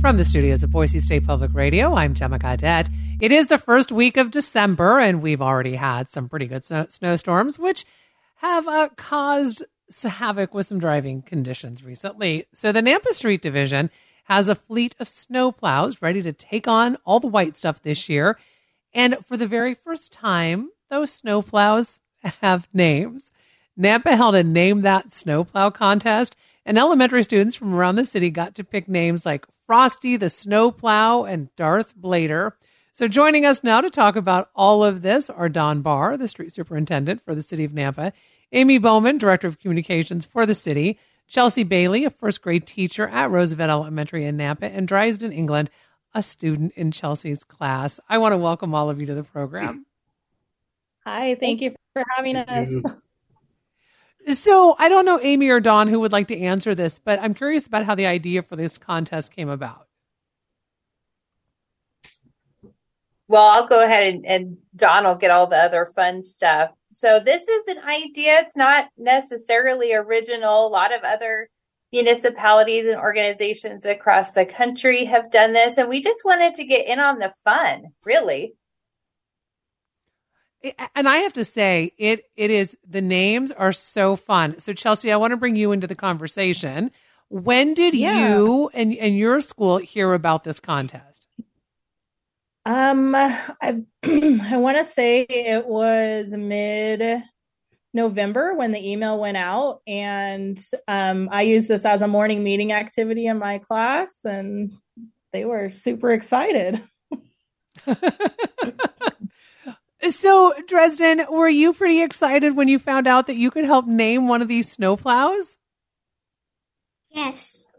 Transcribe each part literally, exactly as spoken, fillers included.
From the studios of Boise State Public Radio, I'm Gemma Cadet. It is the first week of December, and we've already had some pretty good snow- snowstorms, which have uh, caused havoc with some driving conditions recently. So the Nampa Street Division has a fleet of snowplows ready to take on all the white stuff this year. And for the very first time, those snowplows have names. Nampa held a Name That Snowplow contest, and elementary students from around the city got to pick names like Frosty the Snowplow and Darth Blader. So joining us now to talk about all of this are Don Barr, the street superintendent for the city of Nampa, Amy Bowman, director of communications for the city, Chelsea Bailey, a first grade teacher at Roosevelt Elementary in Nampa, and Dresden, England, a student in Chelsea's class. I want to welcome all of you to the program. Hi, thank you for having us. So I don't know, Amy or Don, who would like to answer this, but I'm curious about how the idea for this contest came about. Well, I'll go ahead and, and Don will get all the other fun stuff. So this is an idea. It's not necessarily original. A lot of other municipalities and organizations across the country have done this, and we just wanted to get in on the fun, really. And I have to say, it it is, the names are so fun. So Chelsea, I want to bring you into the conversation. When did yeah. you and, and your school hear about this contest? Um, I I want to say it was mid-November when the email went out, and um, I used this as a morning meeting activity in my class, and they were super excited. So, Dresden, were you pretty excited when you found out that you could help name one of these snowplows? Yes.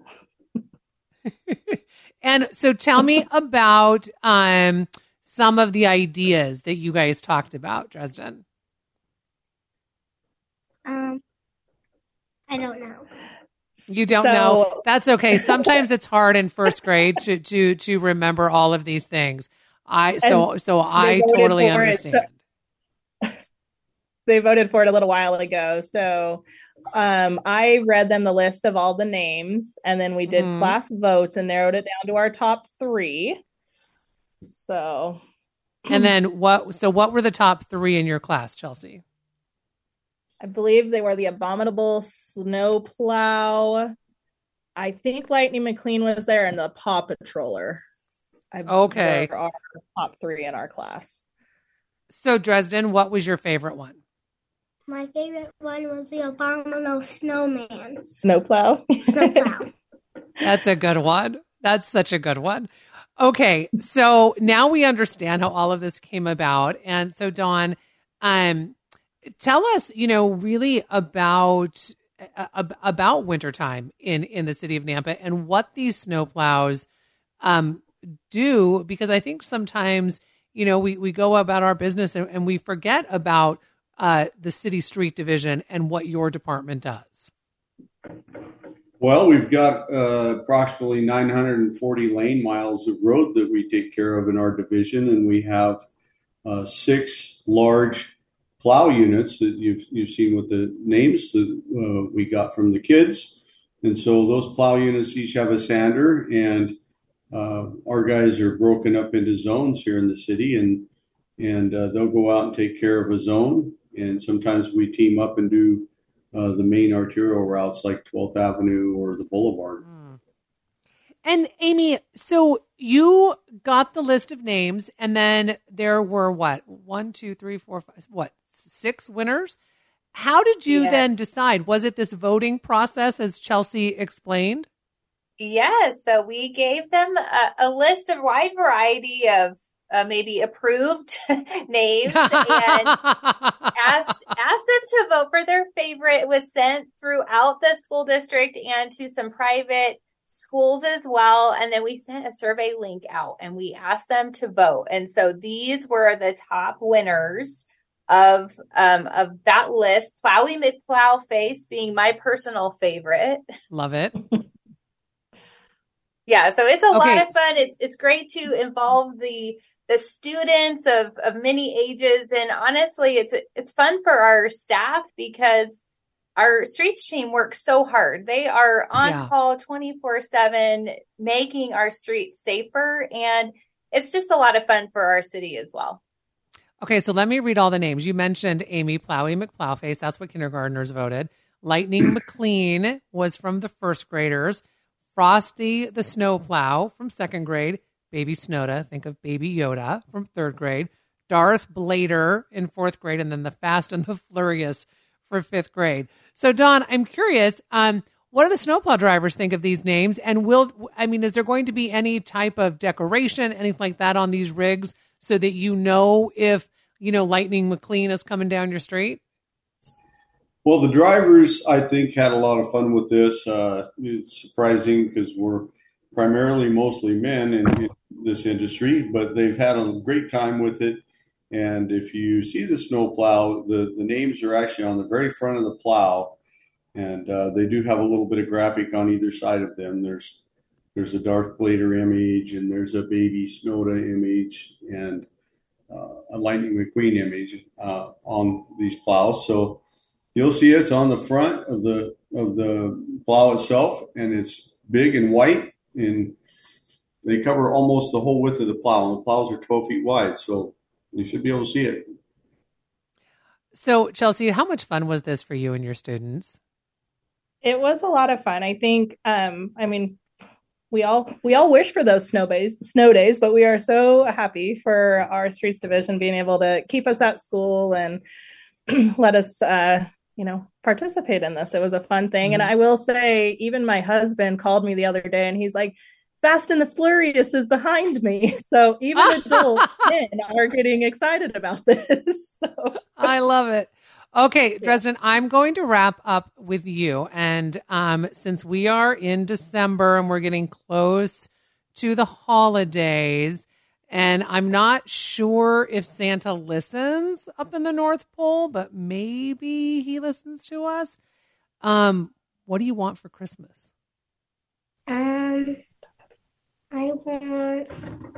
And so tell me about um, some of the ideas that you guys talked about, Dresden. Um, I don't know. You don't so, know? That's okay. Sometimes it's hard in first grade to to to remember all of these things. I so so I totally understand. It, so, they voted for it a little while ago. So um, I read them the list of all the names, and then we did mm-hmm. class votes and narrowed it down to our top three. So, and then what? So what were the top three in your class, Chelsea? I believe they were the Abominable Snowplow. I think Lightning McQueen was there, and the Paw Patroller. I okay. Our top three in our class. So, Dresden, what was your favorite one? My favorite one was the Abominable Snowman. Snowplow? Snowplow. That's a good one. That's such a good one. Okay, so now we understand how all of this came about. And so, Dawn, um, tell us, you know, really about uh, about wintertime in, in the city of Nampa and what these snowplows um do, because I think sometimes, you know, we, we go about our business and, and we forget about uh, the city street division and what your department does. Well, we've got uh, approximately nine hundred forty lane miles of road that we take care of in our division, and we have uh, six large plow units that you've you've seen with the names that uh, we got from the kids. And so those plow units each have a sander, and Uh, our guys are broken up into zones here in the city, and and uh, they'll go out and take care of a zone. And sometimes we team up and do uh, the main arterial routes like twelfth Avenue or the Boulevard. Mm. And Amy, so you got the list of names, and then there were what? One, two, three, four, five, what? Six winners? How did you yeah. then decide? Was it this voting process, as Chelsea explained? Yes. So we gave them a, a list of wide variety of uh, maybe approved names and asked asked them to vote for their favorite. It was sent throughout the school district and to some private schools as well. And then we sent a survey link out and we asked them to vote. And so these were the top winners of um, of that list. Plowy McPlow Face being my personal favorite. Love it. Yeah, so it's a okay. lot of fun. It's it's great to involve the the students of, of many ages, and honestly, it's it's fun for our staff because our streets team works so hard. They are on Yeah. call twenty-four seven, making our streets safer. And it's just a lot of fun for our city as well. Okay, so let me read all the names. You mentioned Amy Plowy McPlowface. That's what kindergartners voted. Lightning McLean was from the first graders. Frosty the Snowplow from second grade. Baby Snowda, think of Baby Yoda from third grade. Darth Blader in fourth grade. And then the Fast and the Furious for fifth grade. So, Dawn, I'm curious, um, what do the snowplow drivers think of these names? And will, I mean, is there going to be any type of decoration, anything like that on these rigs so that you know if, you know, Lightning McLean is coming down your street? Well, the drivers, I think, had a lot of fun with this. Uh, it's surprising because we're primarily mostly men in, in this industry, but they've had a great time with it. And if you see the snowplow, the, the names are actually on the very front of the plow. And uh, they do have a little bit of graphic on either side of them. There's there's a Darth Blader image, and there's a Baby Snowda image, and uh, a Lightning McQueen image uh, on these plows. So you'll see it's on the front of the of the plow itself, and it's big and white, and they cover almost the whole width of the plow. And the plows are twelve feet wide, so you should be able to see it. So, Chelsea, how much fun was this for you and your students? It was a lot of fun. I think, um, I mean, we all we all wish for those snow days, snow days, but we are so happy for our streets division being able to keep us at school and let us, uh, you know, participate in this. It was a fun thing. Mm-hmm. And I will say, even my husband called me the other day, and he's like, Fast and the Furious is behind me. So even adults men are getting excited about this. So. I love it. Okay, Dresden, I'm going to wrap up with you. And um, since we are in December and we're getting close to the holidays, and I'm not sure if Santa listens up in the North Pole, but maybe he listens to us. Um, what do you want for Christmas? Um, I want,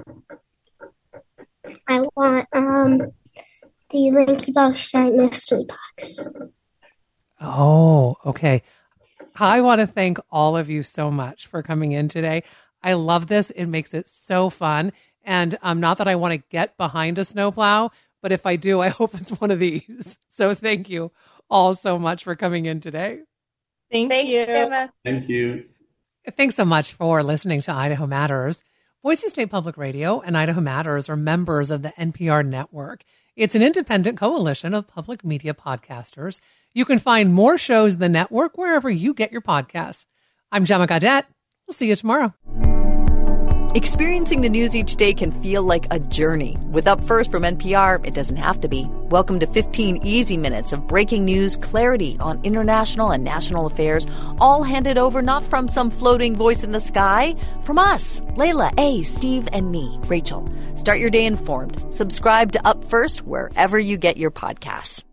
I want, um, the Linky Box Giant Mystery Box. Oh, okay. I want to thank all of you so much for coming in today. I love this. It makes it so fun. And um, not that I want to get behind a snowplow, but if I do, I hope it's one of these. So thank you all so much for coming in today. Thank Thanks, you. Gemma. Thank you. Thanks so much for listening to Idaho Matters. Boise State Public Radio and Idaho Matters are members of the N P R network. It's an independent coalition of public media podcasters. You can find more shows in the network wherever you get your podcasts. I'm Gemma Gaudette. We'll see you tomorrow. Experiencing the news each day can feel like a journey. With Up First from N P R, it doesn't have to be. Welcome to fifteen easy minutes of breaking news, clarity on international and national affairs, all handed over not from some floating voice in the sky, from us, Layla, A, Steve, and me, Rachel. Start your day informed. Subscribe to Up First wherever you get your podcasts.